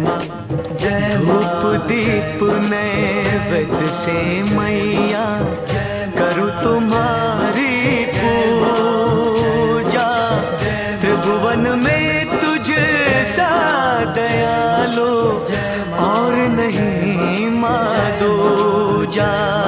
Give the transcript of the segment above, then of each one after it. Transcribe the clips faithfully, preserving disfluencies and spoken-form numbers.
माँ जय माँ। धूप दीप नैवेद्य से मैया करूँ तुम्हारी पूजा। त्रिभुवन में तुझे सा दयालु और नहीं माँ दूजा।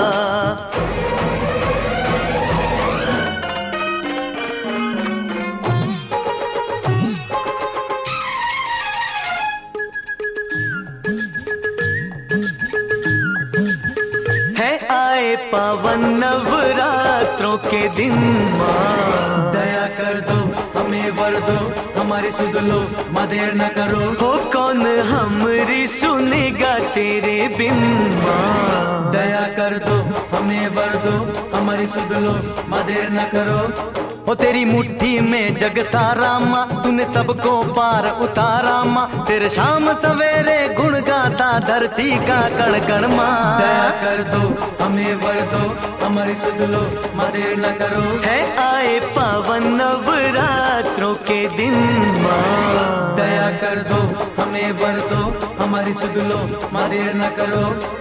आए पावन नवरात्रों के दिन माँ दया कर दो हमें वर दो हमारी सुध लो माँ देर न करो। हो कौन हमरी सुनेगा तेरे बिन माँ दया कर दो हमें वर दो हमारी सुध लो माँ देर न करो। हो तेरी मुट्ठी में जग सारा माँ तूने सबको पार उतारा माँ। तेरे शाम सवेरे गुण गाता धरती का कण कण माँ। दया कर दो हमें वर दो हमारी सुध लो माँ देर न करो। है आए पावन नवरात्रों के दिन माँ दया कर दो हमें वर दो हमारी सुध लो माँ देर न करो।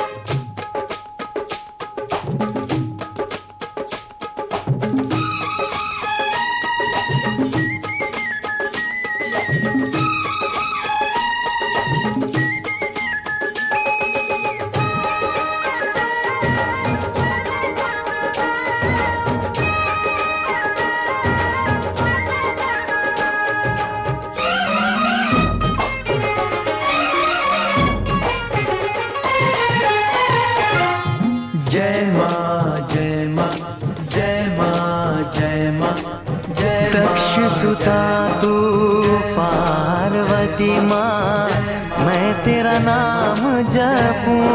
जय माँ जय माँ जय माँ जय माँ जय। दक्ष सुता तू पार्वती माँ मैं तेरा नाम जपूं।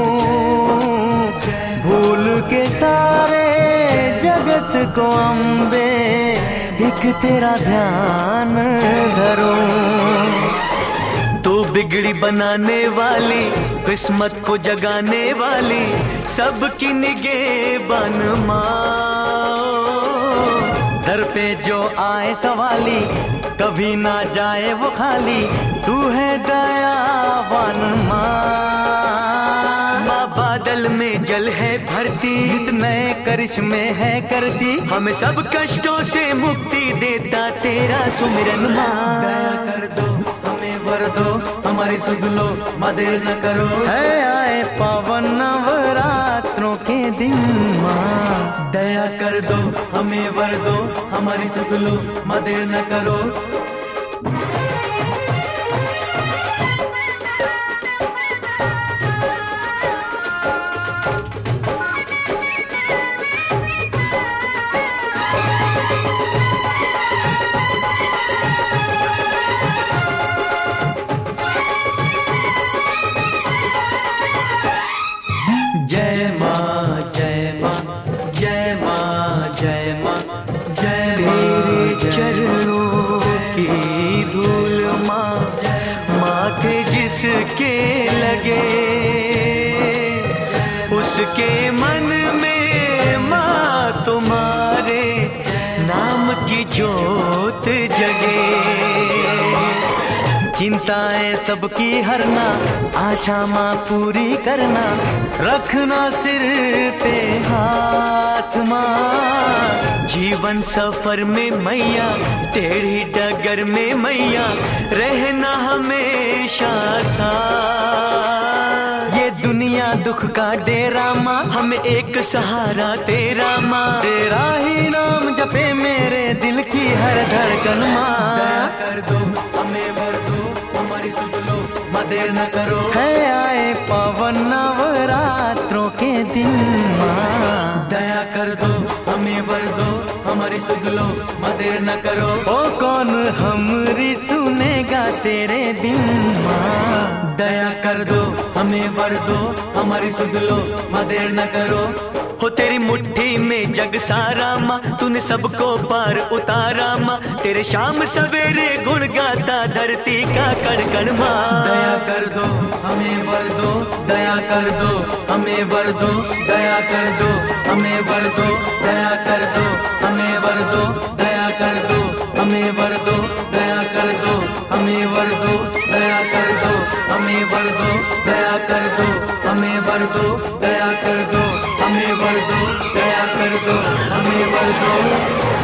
भूल के सारे जगत को अम्बे एक तेरा ध्यान धरूं। तू बिगड़ी बनाने वाली किस्मत को जगाने वाली सबकी निगहबान माँ। दर पे जो आए सवाली कभी ना जाए वो खाली तू है दयावान माँ। माँ बादल में जल है भरती नए करिश्मे है करती हमें सब कष्टों से मुक्ति देता तेरा सुमिरन माँ। दया कर दो हमें वर दो हमारी सुध लो माँ देर न करो। है आए पावन नवरात्रों के दिन माँ दया कर दो हमें वर दो हमारी सुध लो माँ देर न करो। जय माँ जय माँ जय माँ जय माँ जय। तेरे चरणों की धूल माँ माथे जिसके लगे उसके मन में माँ तुम्हारे नाम की जोत जगे। चिंताएं सबकी हरना आशा माँ पूरी करना रखना सिर पे हाथ माँ। जीवन सफर में मैया टेढ़ी डगर में मैया रहना हमेशा साथ। ये दुनिया दुख का डेरा माँ हमें एक सहारा तेरा माँ। तेरा ही नाम जपे मेरे दिल की हर धड़कन माँ। दया कर दो हमें वर दो हमारी सुध लो माँ देर न करो। है आए पावन नवरात्रों के दिन माँ दया कर दो हमें वर दो हमारी सुध लो माँ देर न करो। ओ कौन हमरी सुनेगा तेरे दिन माँ दया कर दो हमें वर दो हमारी सुध लो माँ देर न करो। हो तेरी मुट्ठी में जग सारा माँ तूने सबको पार उतारा माँ। तेरे शाम सवेरे गुण गाता धरती का कण कण माँ। दया कर दो हमें वर दो दया कर दो हमें वर दो दया कर दो हमें वर दो दया कर दो हमें वर दो दया कर दो हमें वर दो दया कर दो हमें वर दो दया कर दो। हमें वर दो, दया कर दो, हमें वर दो, दया कर दो, हमें वर दो, दया कर दो, हमें वर दो।